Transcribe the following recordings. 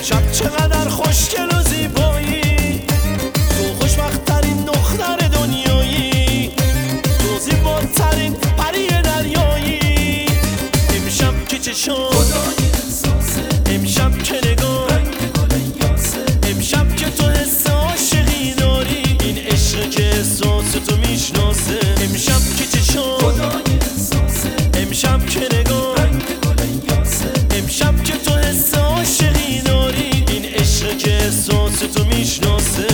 امشب چقدر خوشگل و زیبایی، تو خوشبخت‌ترین دختر دنیایی، تو زیباترین پری دریایی. امشب که چشم خدای احساسه، امشب که نگاه رنگ گل یاسه، امشب که تو حس عاشقی داری، این عشق که احساس تو میشناسه. امشب که چشم خدای احساسه، امشب که نگاه رنگ گل یاسه، امشب که تو حس عاشقی داری، این عشق که احساس تو میشناسه.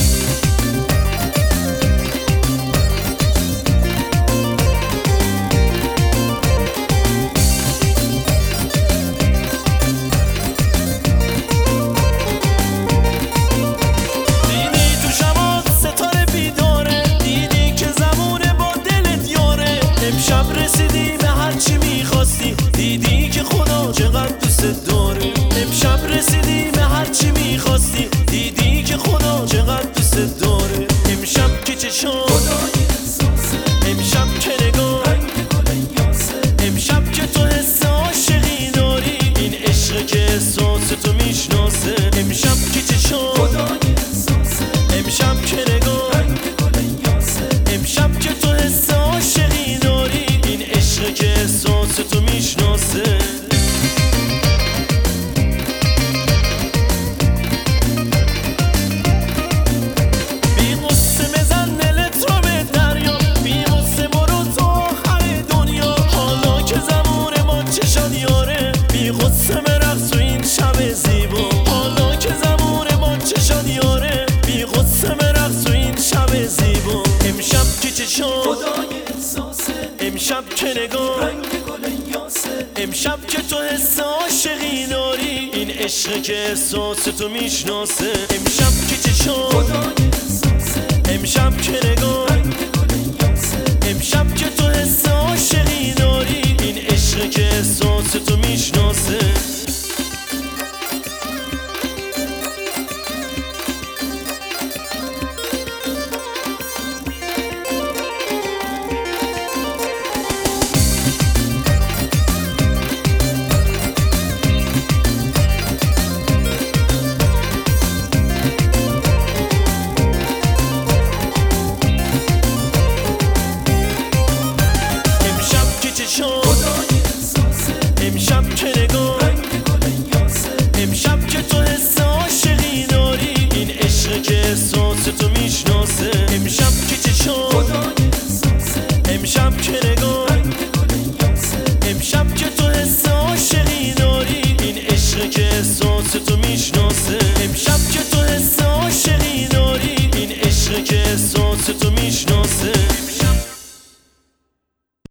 امشب رسیدی به هر چی میخواستی، دیدی که خدا چقدر دوست داره. امشب رسیدی به هر چی میخواستی، دیدی که خدا چقدر دوست داره. امشب که چشم خدای احساسه، امشب که نگاه رنگ گل یاسه، امشب که تو حس عاشقی داری، این عشق که احساس تو میشناسه. امشب که چشم خدای احساسه، امشب که نگاه رنگ گل یاسه، امشب که تو حس عاشقی داری، این عشق که احساس تو میشناسه. بی غصه بزن دلت رو به دریا، بی غصه برو تو آخر دنیا. حالا که زمان ما چشاد یاره، بی غصه برقص تو این شب زیبا. حالا که زمان ما چشاد یاره، بی غصه برقص تو این شب زیبا. امشب که چشم خدای احساسه، امشب که نگاه رنگ گل یاسه، امشب که تو حس عاشقی داری، این عشق که احساس تو میشناسه. امشب که چشم خدای احساسه، امشب که نگاه رنگ گل یاسه، امشب که تو حس عاشقی داری، این عشق که احساس تو میشناسه. خدای احساسه، امشب که نگاه رنگ گل یاسه، امشب که تو حس عاشقی داری، این عشق که احساس تو میشناسه. امشب که چشم